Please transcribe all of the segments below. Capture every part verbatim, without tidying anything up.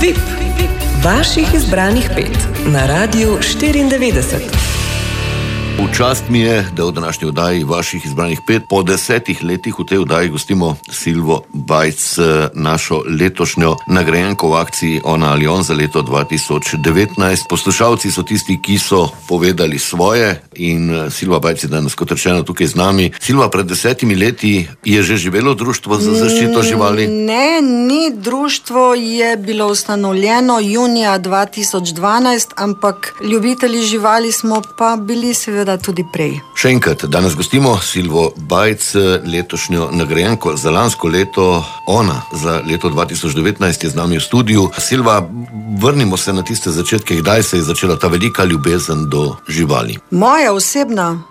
V I P. Vaših izbranih pet na Radiu štiriindevetdeset. V čast mi je, da v današnji oddaji Vaših izbranih pet po desetih letih v tej oddaji gostimo Silvo Bajc, našo letošnjo nagrajenko v akciji Ona ali on za leto dva tisoč devetnajst. Poslušalci so tisti, ki so povedali svoje in Silva Bajc je danes, kot rečeno, tukaj z nami. Silva, pred desetimi leti je že živelo društvo za zaščito živali? Ne, ni. Društvo je bilo ustanovljeno junija dva tisoč dvanajst, ampak ljubitelji živali smo pa bili seveda tudi prej. Še enkrat, danes gostimo Silvo Bajc, letošnjo nagrajenko za lansko leto. Ona za leto dva tisoč devetnajst je z nami v studiu. Silva, vrnimo se na tiste začetke, kdaj se je začela ta velika ljubezen do živali? Moja osebna?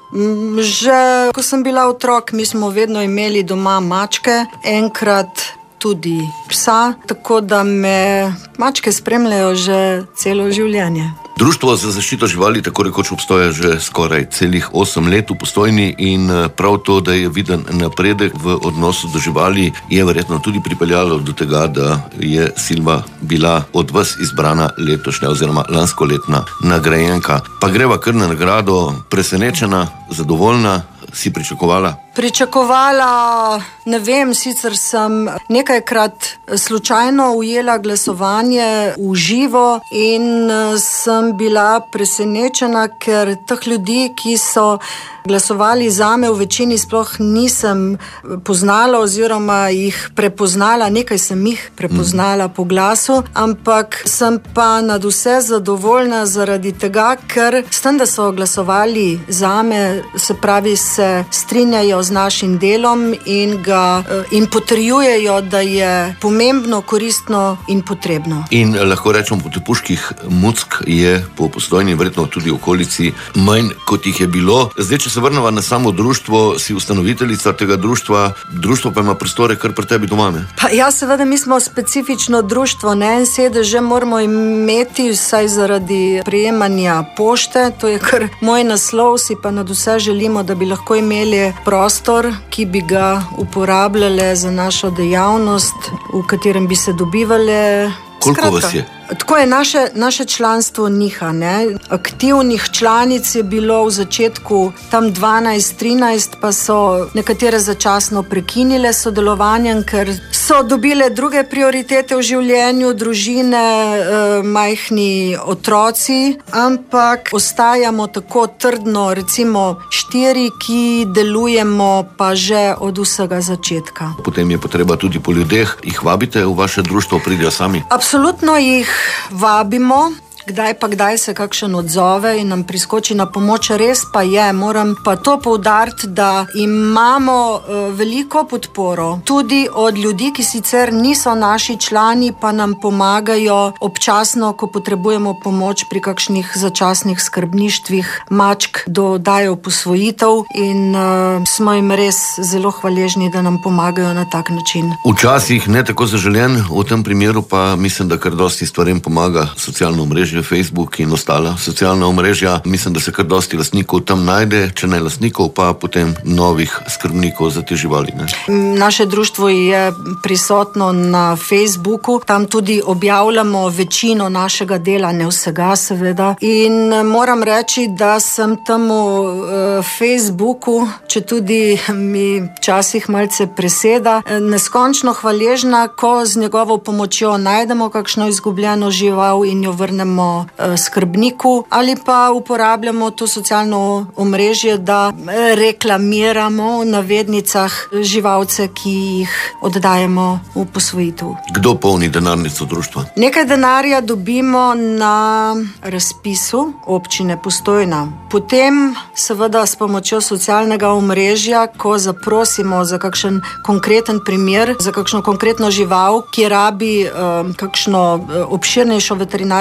Že ko sem bila otrok, mi smo vedno imeli doma mačke, enkrat tudi psa, tako da me mačke spremljajo že celo življenje. Društvo za zaščito živali tako rekoč obstoja že skoraj celih osem let v Postojni in prav to, da je viden napredek v odnosu do živali, je verjetno tudi pripeljalo do tega, da je Silva bila od vas izbrana letošnja oziroma lanskoletna nagrajenka. Pa greva kar na nagrado. Presenečena, zadovoljna, si pričakovala? Pričakovala, ne vem, sicer sem nekajkrat slučajno ujela glasovanje v živo in sem bila presenečena, ker teh ljudi, ki so glasovali zame, v večini sploh nisem poznala oziroma jih prepoznala, nekaj sem jih prepoznala mm. po glasu, ampak sem pa nad vse zadovoljna zaradi tega, ker s tem, da so glasovali zame, se pravi, se strinjajo z našim delom in ga in potrjujejo, da je pomembno, koristno in potrebno. In lahko rečemo, po tepuških muck je po Postojni, verjetno tudi v okolici, manj kot jih je bilo. Zdaj, če se vrnemo na samo društvo, si ustanoviteljica tega društva, društvo pa ima prostore kar pri tebi doma, ne? Pa ja, seveda, mi smo specifično društvo, ne, en sedež že moramo imeti, vsaj zaradi prejemanja pošte, to je kar moj naslov, si pa nad vse želimo, da bi lahko imeli prostor, ki bi ga uporabljale za našo dejavnost, v katerem bi se dobivale. Koliko Skratka, vas je? Tako je, naše, naše članstvo niha, ne. Aktivnih članic je bilo v začetku tam dvanajst trinajst, pa so nekatere začasno prekinile sodelovanjem, ker so dobile druge prioritete v življenju, družine, eh, majhni otroci, ampak ostajamo tako trdno, recimo štiri, ki delujemo pa že od vsega začetka. Potem je potreba tudi po ljudeh. Jih vabite v vaše društvo, pridejo sami? Absolutno jih vabimo, kdaj pa kdaj se kakšen odzove in nam priskoči na pomoč. Res pa je, moram pa to poudariti, da imamo uh, veliko podporo tudi od ljudi, ki sicer niso naši člani, pa nam pomagajo občasno, ko potrebujemo pomoč pri kakšnih začasnih skrbništvih mačk, dodajo posvojitev in uh, smo jim res zelo hvaležni, da nam pomagajo na tak način. Včasih ne tako zaželen, v tem primeru pa mislim, da kar dosti stvarem pomaga socialno omrežje Facebook in ostala socialna omrežja. Mislim, da se kar dosti lastnikov tam najde, če ne lastnikov, pa potem novih skrbnikov za te živali, ne? Naše društvo je prisotno na Facebooku, tam tudi objavljamo večino našega dela, ne vsega seveda. In moram reči, da sem temu uh, Facebooku, če tudi mi včasih malce preseda, neskončno hvaležna, ko z njegovo pomočjo najdemo kakšno izgubljeno žival in jo vrnemo skrbniku, ali pa uporabljamo to socialno omrežje, da reklamiramo v navednicah živalce, ki jih oddajemo v posvojitev. Kdo polni denarnico društva? Nekaj denarja dobimo na razpisu občine Postojna. Potem seveda s pomočjo socialnega omrežja, ko zaprosimo za kakšen konkreten primer, za kakšno konkretno žival, ki rabi um, kakšno obširnejšo veterinarsko oskrbo,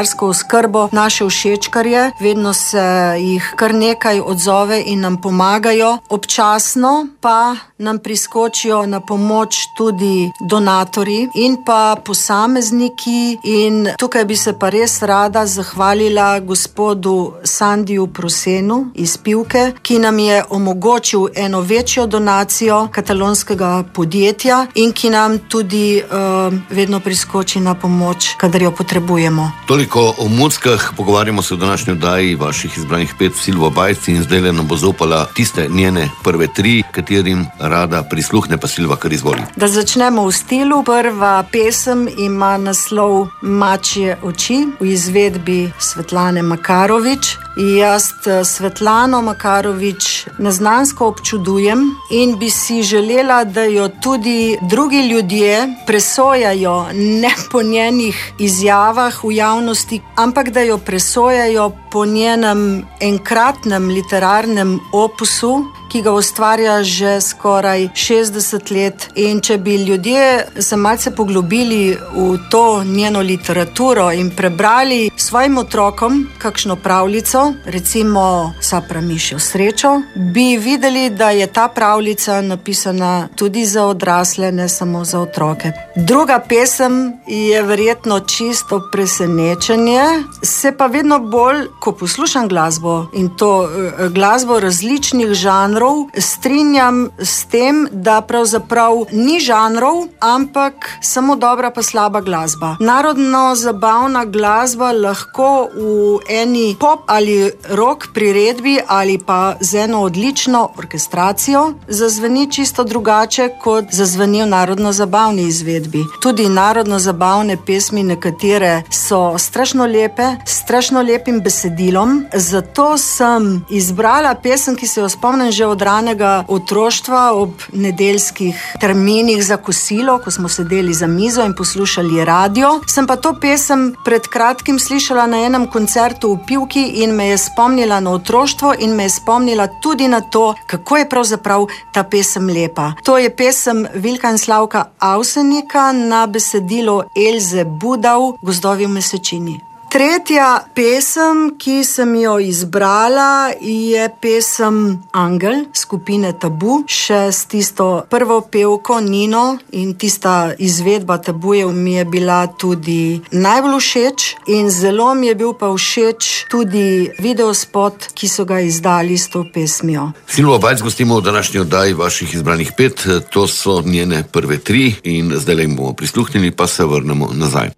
oskrbo naše všečkarje. Vedno se jih kar nekaj odzove in nam pomagajo. Občasno pa nam priskočijo na pomoč tudi donatorji in pa posamezniki. In tukaj bi se pa res rada zahvalila gospodu Sandiju Prosenu iz Pivke, ki nam je omogočil eno večjo donacijo katalonskega podjetja in ki nam tudi uh, vedno priskoči na pomoč, kadar jo potrebujemo. Toliko o muckah, pogovarjamo se v današnji oddaji vaših izbranih pet Silvo Bajc in zdaj le nam bo zaupala tiste njene prve tri, katerim rada prisluhne, pa Silva kar izvoli. Da začnemo v stilu. Prva pesem ima naslov Mačje oči v izvedbi Svetlane Makarovič. Jaz Svetlano Makarovič neznansko občudujem in bi si želela, da jo tudi drugi ljudje presojajo, ne po njenih izjavah v javnosti, ampak da jo presojajo po njenem enkratnem literarnem opusu, ki ga ustvarja že skoraj šestdeset let. In če bi ljudje se malce poglobili v to njeno literaturo in prebrali svojim otrokom kakšno pravljico, recimo Sapra mišjo srečo, bi videli, da je ta pravljica napisana tudi za odrasle, ne samo za otroke. Druga pesem je verjetno čisto presenečenje, se pa vedno bolj, ko poslušam glasbo in to glasbo različnih žanrov, strinjam s tem, da pravzaprav ni žanrov, ampak samo dobra pa slaba glasba. Narodno-zabavna glasba lahko v eni pop ali rock priredbi ali pa z eno odlično orkestracijo zazveni čisto drugače, kot zazveni v narodno-zabavni izvedbi. Tudi narodno-zabavne pesmi nekatere so strašno lepe, strašno lepim besedilom, zato sem izbrala pesem, ki se jo spomnim že od ranega otroštva ob nedeljskih terminih za kosilo, ko smo sedeli za mizo in poslušali radio. Sem pa to pesem pred kratkim slišala na enem koncertu v Pivki in me je spomnila na otroštvo in me je spomnila tudi na to, kako je pravzaprav ta pesem lepa. To je pesem Vilka in Slavka Avsenika na besedilo Elze Budov, Gozdovi v mesečini. Tretja pesem, ki sem jo izbrala, je pesem Angel skupine Tabu, še s tisto prvo pevko Nino, in tista izvedba Tabujev mi je bila tudi najbolj všeč in zelo mi je bil pa všeč tudi videospot, ki so ga izdali s to pesmijo. Silvo Bajc gostimo v današnji oddaji vaših izbranih pet, to so njene prve tri in zdaj le jim bomo prisluhnili, pa se vrnemo nazaj.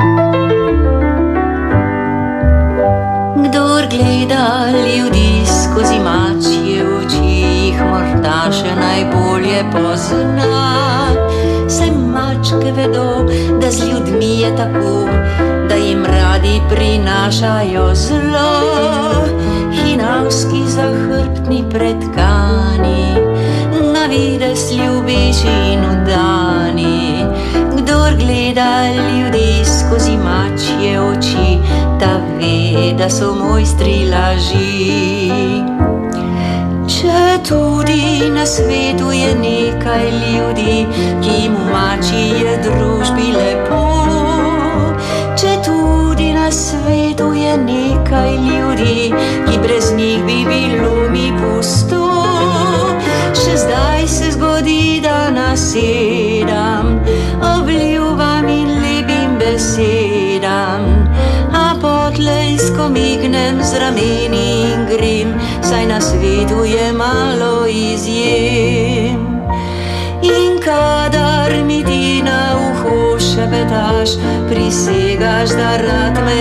Kdor gleda ljudi skozi mačje oči, jih morda še najbolje pozna. Saj mačke vedo, da z ljudmi je tako, da jim radi prinašajo zlo. Hinavski zahrbtni pretkani, na videz ljubeči in udani. Kdor gleda ljudi skozi mačje oči, ta ve, da so mojstri laži. Če tudi na svetu je nekaj ljudi, ki jim v mačji družbi lepo, če tudi na svetu je nekaj ljudi, ki brez njih bi bilo mi pusto, še zdaj se zgodi, da nasedam ob ljubav in lepim besedam, a potlej skomignem z rameni in grem, saj na svetu je malo izjem. In kadar mi ti na uho šepetaš, prisegaš, da rad me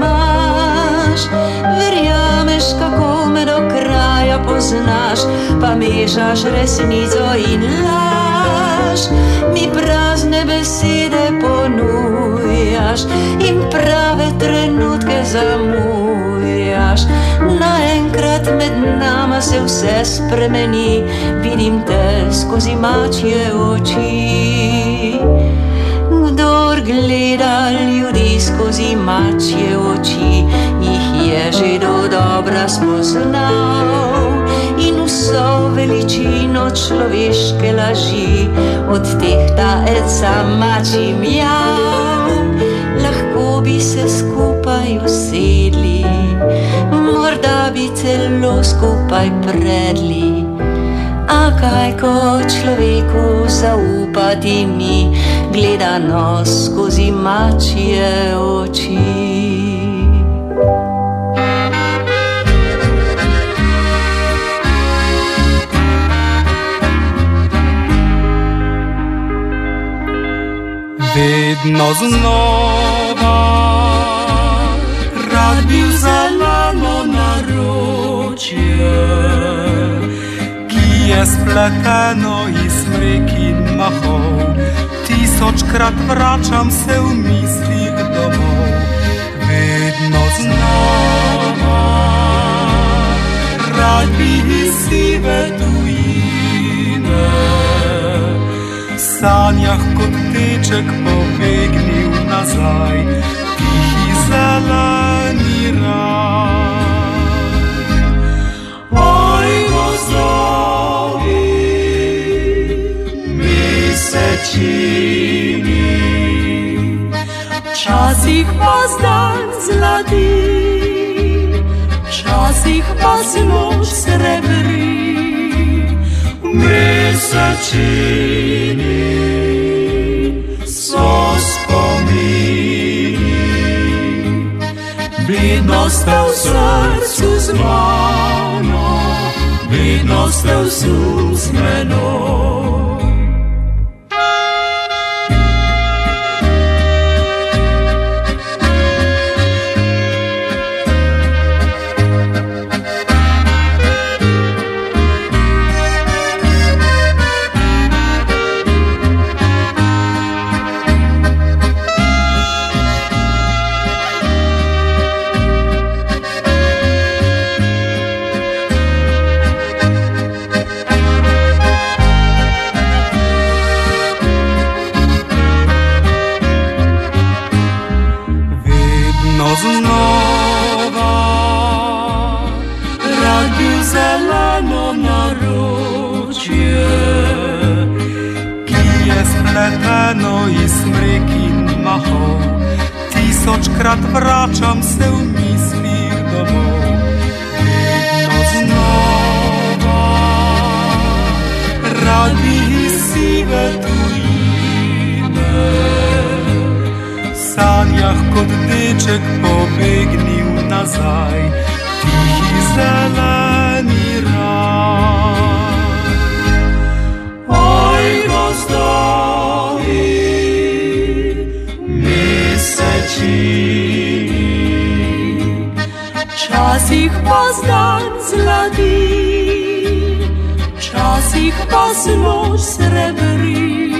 imaš, verjameš, kako me do kraja poznaš, pa mešaš resnico in laž. Mi prazne besede ponujaš in prave trenutke zamujaš. Naenkrat med nama se vse spremeni, vidim te skozi mačje oči. Kdor gleda ljudi skozi mačje oči, jih je že do dobra spoznal in vso veličino človeške laži odtehta eca mačji mjav. Lahko bi se skupaj vsi zelo skupaj predli. A kaj ko človeku zaupati mi, gleda nos skozi mačje oči. Vedno znova rad bi vzalano naročje, ki je spleteno iz smrek in mahov. Tisočkrat vračam se v mislih domov. Vedno znova rad bi iz sive tujine, v sanjah kot teček pobegnil nazaj, tihi zeleni raj. Oj, gozdovi, mesečini, včasih vas dan zlati, včasih vas noč srebri. Mesečini so spomini, vedno ste v srcu z mano, vedno ste v snu z menoj. Tisočkrat vračam se v mislih domov. Vedno znova rad bi iz sive tujine, v sanjah kot deček pobegnil nazaj, tihi zeleni raj. Oj, gozdovi, včasih vas dan zlati, včasih vas noč srebri.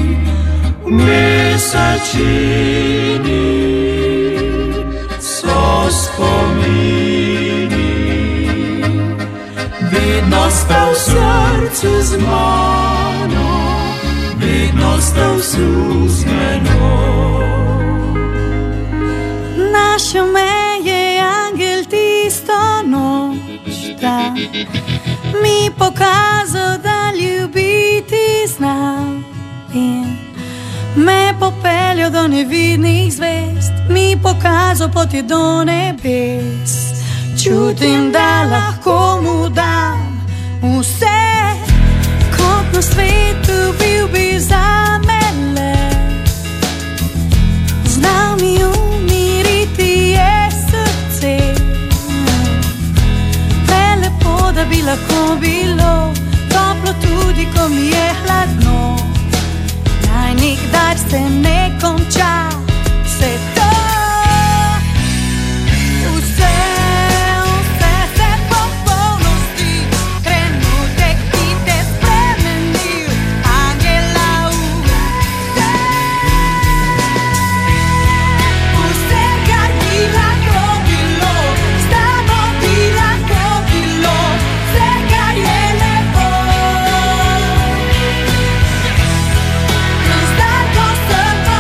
Mesečini so spomini, vedno ste v srcu z mano, vedno ste v snu z menoj. Našel me je angel tisto noč, da mi pokazal, da ljubiti znam, in me popeljal do nevidnih zvezd, mi pokazal pot je do nebes. Čutim, da lahko mu dam vse, kot na svetu bil bi za mene. Znal mi umiriti je srce, prelepo, da bi lahko bilo toplo tudi, ko mi je hladno. Naj nikdar se ne konča vse to. Vse, vse se popolnosti, trenutek ti te spremenil, angela vse. Vse, kar bi lahko bilo, s tabo bi lahko bilo, vse, kar je lepo. Zdaj, ko sem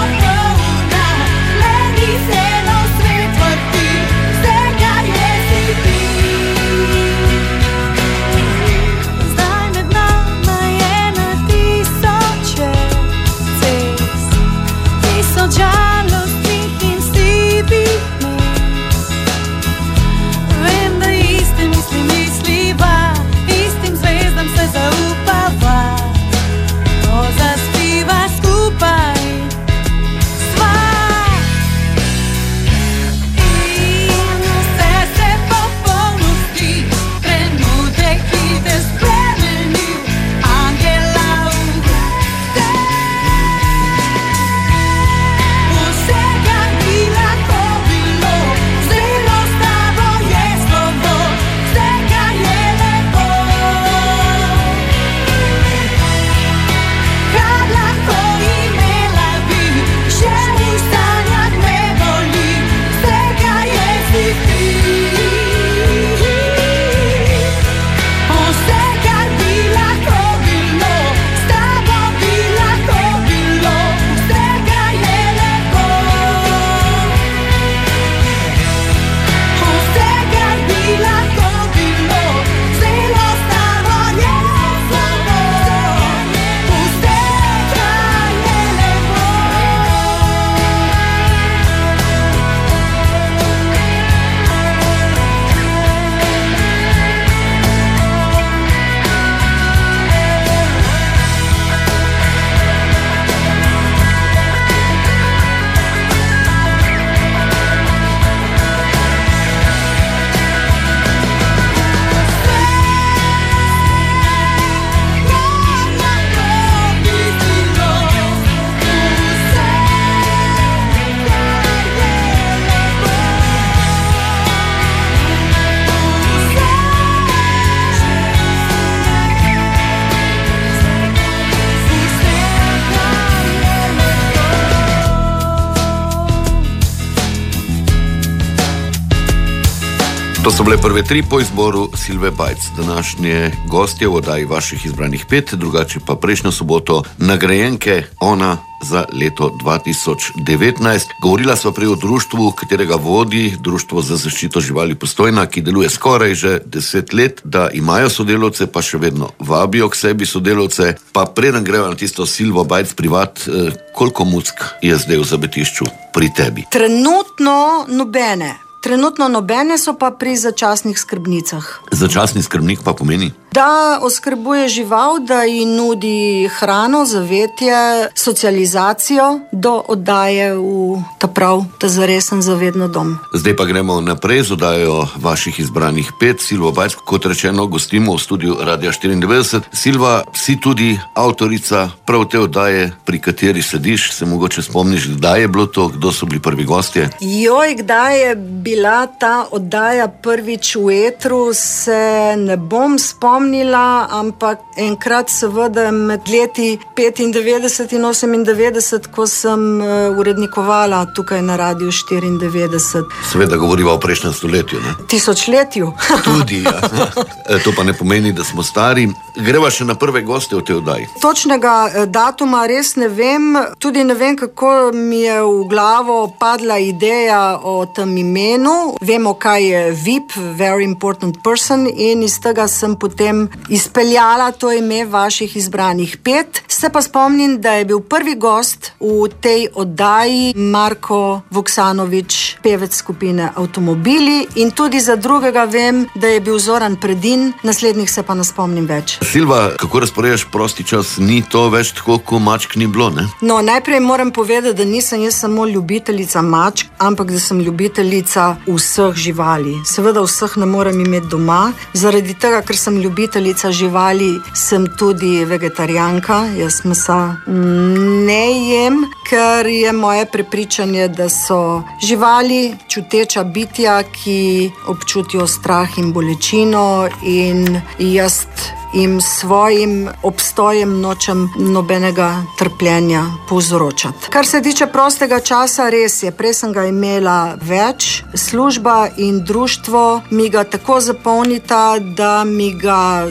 To so bile prve tri po izboru Silve Bajc. Današnje gostje v oddaji vaših izbranih pet, drugače pa prejšnjo soboto nagrajenke Ona za leto dva tisoč devetnajst. Govorila sva prej o društvu, katerega vodi Društvo za zaščito živali Postojna, ki deluje skoraj že deset let, da imajo sodelavce, pa še vedno vabijo k sebi sodelavce. Pa preden greva na tisto Silvo Bajc privat, eh, koliko muck je zdaj v zabetišču pri tebi? Trenutno nobene. Trenutno nobene, so pa pri začasnih skrbnicah. Začasni skrbnik pa pomeni? Da oskrbuje žival, da ji nudi hrano, zavetje, socializacijo do oddaje v ta prav, ta zaresen zavedno dom. Zdaj pa gremo naprej z oddajo vaših izbranih pet. Silvo Bajc, kot rečeno, gostimo v studiu Radia štiriindevetdeset. Silva, si tudi avtorica prav te oddaje, pri kateri sediš. Se mogoče spomniš, kdaj je bilo to, kdo so bili prvi gostje? Joj, kdaj je bila ta oddaja prvič v etru, se ne bom spomnila. Ampak enkrat seveda med leti petindevetdeset in osemindevetdeset, ko sem urednikovala tukaj na Radiu štiriindevetdeset. Seveda govoriva o prejšnjem stoletju, ne? Tisočletju. Tudi, ja. To pa ne pomeni, da smo stari. Greva še na prve goste v tej oddaji. Točnega datuma res ne vem, tudi ne vem, kako mi je v glavo padla ideja o tem imenu. Vemo, kaj je V I P, Very Important Person, in iz tega sem potem izpeljala to ime vaših izbranih pet. Se pa spomnim, da je bil prvi gost v tej oddaji Marko Vuksanovič, pevec skupine Avtomobili, in tudi za drugega vem, da je bil Zoran Predin, naslednjih se pa ne spomnim več. Silva, kako razporejaš prosti čas? Ni to več tako, ko mačk ni bilo, ne? No, najprej moram povedati, da nisem jaz samo ljubiteljica mačk, ampak da sem ljubiteljica vseh živali. Seveda vseh ne morem imeti doma, zaradi tega, ker sem ljubiteljica živali, sem tudi vegetarijanka. Jaz mesa ne jem, ker je moje prepričanje, da so živali čuteča bitja, ki občutijo strah in bolečino, in jaz in svojim obstojem nočem nobenega trpljenja povzročati. Kar se tiče prostega časa, res je, prej sem ga imela več. Služba in društvo mi ga tako zapolnita, da mi ga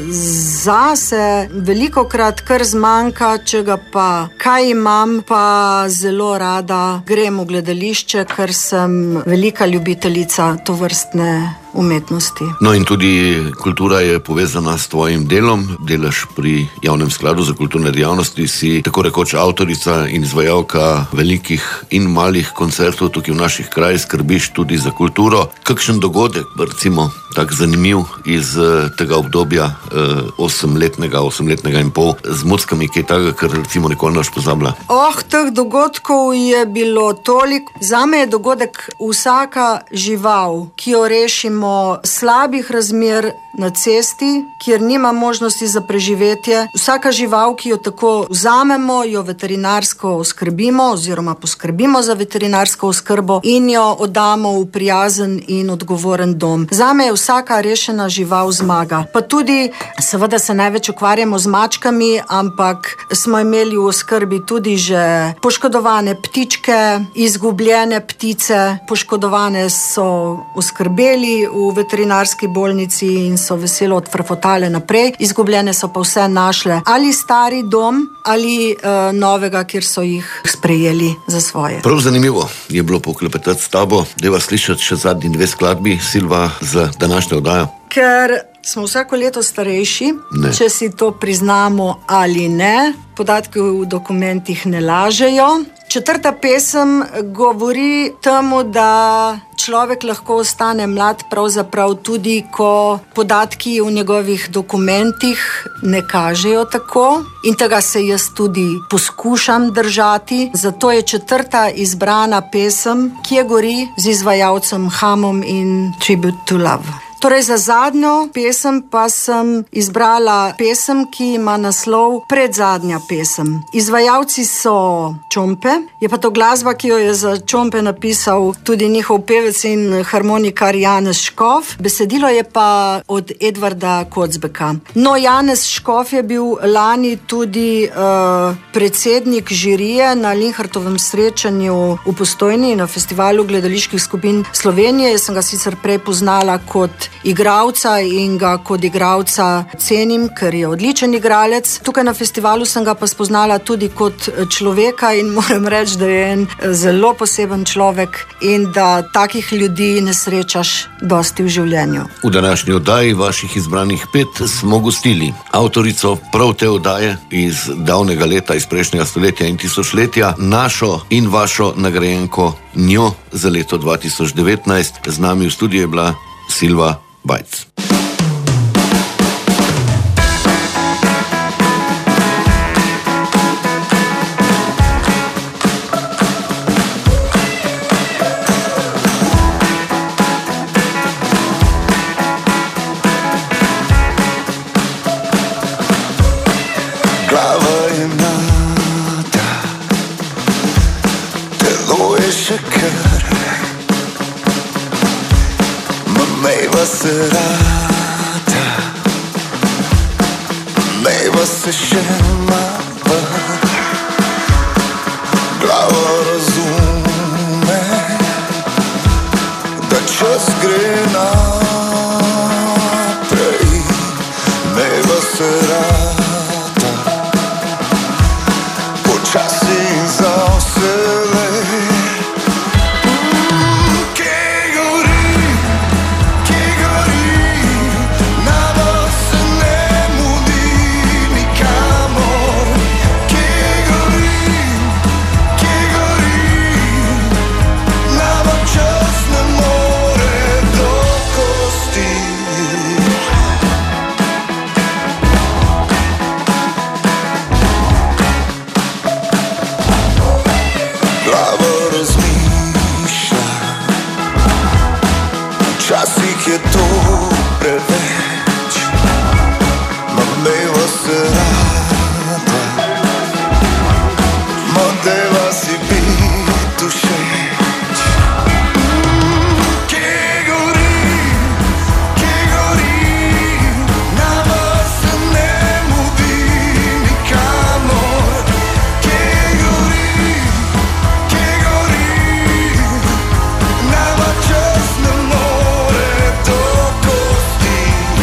zase velikokrat kar zmanjka, če ga pa kaj imam, pa zelo rada grem v gledališče, ker sem velika ljubiteljica tovrstne umetnosti. No, in tudi kultura je povezana s tvojim delom. Delaš pri Javnem skladu za kulturne dejavnosti, si tako rekoč avtorica in izvajalka velikih in malih koncertov tukaj v naših krajih, skrbiš tudi za kulturo. Kakšen dogodek, recimo, tak zanimiv iz tega obdobja eh, osemletnega, osemletnega in pol z muckami, kaj takega, kar recimo nikoli ne boš pozabila? Oh, teh dogodkov je bilo toliko. Zame je dogodek vsaka žival, ki jo rešimo slabih razmer na cesti, kjer nima možnosti za preživetje. Vsaka žival, ki jo tako vzamemo, jo veterinarsko oskrbimo oziroma poskrbimo za veterinarsko oskrbo in jo oddamo v prijazen in odgovoren dom. Zame je vsaka rešena žival zmaga. Pa tudi, seveda se največ ukvarjamo z mačkami, ampak smo imeli v oskrbi tudi že poškodovane ptičke, izgubljene ptice, poškodovane so oskrbeli v veterinarski bolnici in so veselo odfrfotale naprej. Izgubljene so pa vse našle ali stari dom ali uh, novega, kjer so jih sprejeli za svoje. Prav zanimivo je bilo poklepetati s tabo. Deva slišati še zadnji dve skladbi, Silva, za današnjo oddajo. Ker smo vsako leto starejši, ne. Če si to priznamo ali ne, podatki v dokumentih ne lažejo. Četrta pesem govori temu, da človek lahko ostane mlad pravzaprav tudi, ko podatki v njegovih dokumentih ne kažejo tako, in tega se jaz tudi poskušam držati. Zato je četrta izbrana pesem, ki je gori z izvajalcem Hamom in Tribute to Love. Torej za zadnjo pesem pa sem izbrala pesem, ki ima naslov Predzadnja pesem. Izvajalci so Čompe, je pa to glasba, ki jo je za Čompe napisal tudi njihov pevec in harmonikar Janez Škof. Besedilo je pa od Edvarda Kocbeka. No, Janez Škof je bil lani tudi uh, predsednik žirije na Linhartovem srečanju v Postojni na festivalu gledaliških skupin Slovenije. Jaz sem ga sicer prej poznala kot igralca in ga kot igralca cenim, ker je odličen igralec. Tukaj na festivalu sem ga pa spoznala tudi kot človeka in moram reči, da je en zelo poseben človek in da takih ljudi ne srečaš dosti v življenju. V današnji oddaji vaših izbranih pet smo gostili avtorico prav te oddaje iz davnega leta, iz prejšnjega stoletja in tisočletja, našo in vašo nagrajenko njo za leto dva tisoč devetnajst. Z nami v studiu je bila Silva Bajc. Glava je mlada, telo je še kar, mamejva se rada, mejva se še malo. Glava razume, da čas gre naprej, mejva se rada. Počasi za vselej. Kje gori, kje gori, nama se ne mudi nikamor. Kje gori, kje gori, nama čas ne more do kosti. Glava razmišlja, včasih je to preveč, mamejva se rada, mamejva si biti všeč. Kje gori, kje gori, nama se ne mudi nikamor. Kje gori, kje gori, nama čas ne more do kosti.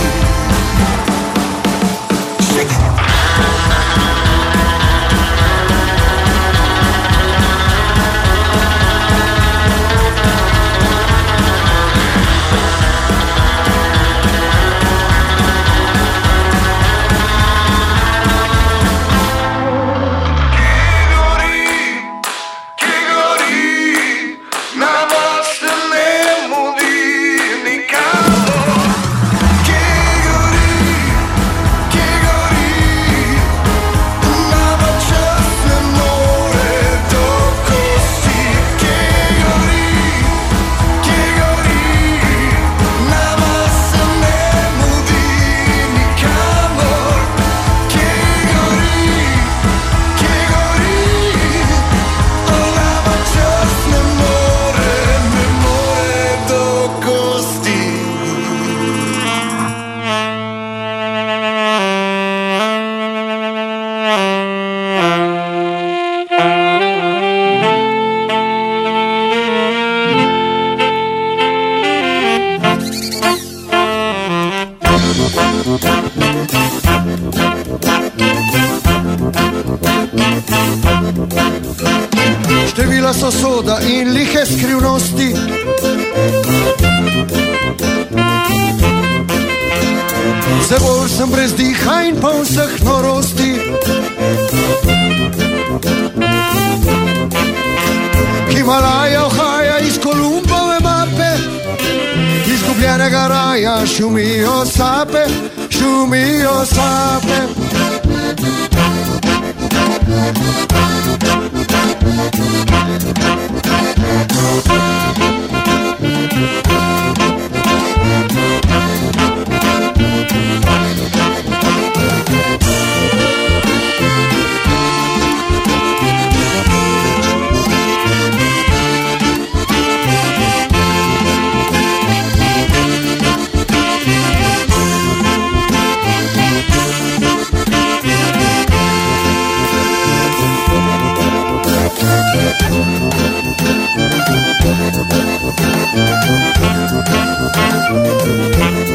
Kje gori, nama se ne mudi nikamor. Kje gori, kje gori, nama čas ne more do kosti. Kje gori, kje gori, nama se ne mudi nikamor. Kje gori, kje gori, nama čas ne more, ne more do kosti. Števila so soda in lihe skrivnosti, Zavor sem brez diha in poln vseh norosti. Himalaja ohaja iz Kolumbove mape, izgubljenega raja šumijo sape, šumijo sape. Thank you.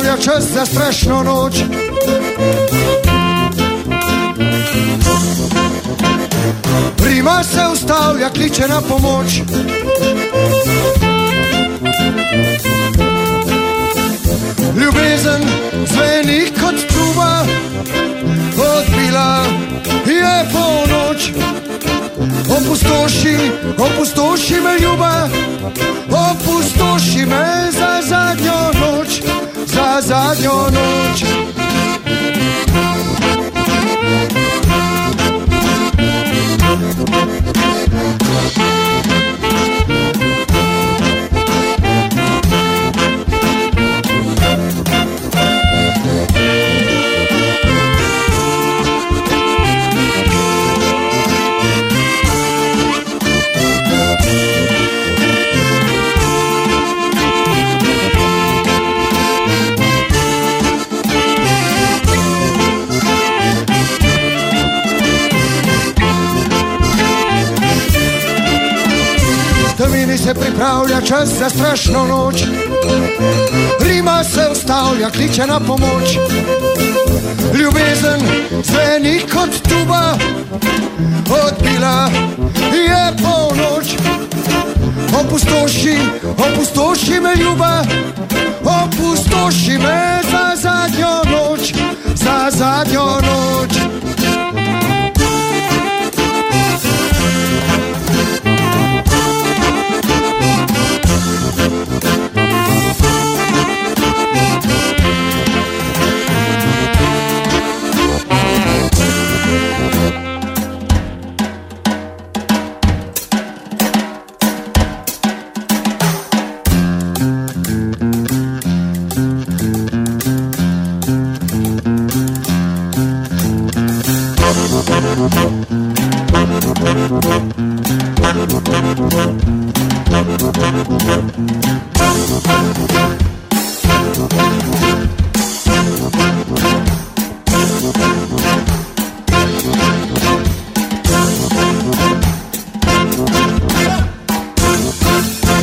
pripravlja čas za strašno noč. Rima se ustavlja, kliče na pomoč. Ljubezen zveni kot truba, odbila je polnoč. Opustoši, opustoši me ljuba, opustoši me za zadnjo noč, za zadnjo noč. Tamini se pripravlja čas za strašno noč. Rima se ustavlja, kliče na pomoč. Ljubezen zveni kot tuba, odbila je polnoč. Opustoši, opustoši me ljuba, opustoši me za zadnjo noč, za zadnjo noč.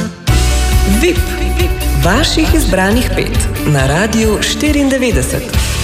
V I P, vaših izbranih pet na Radiu štiriindevetdeset.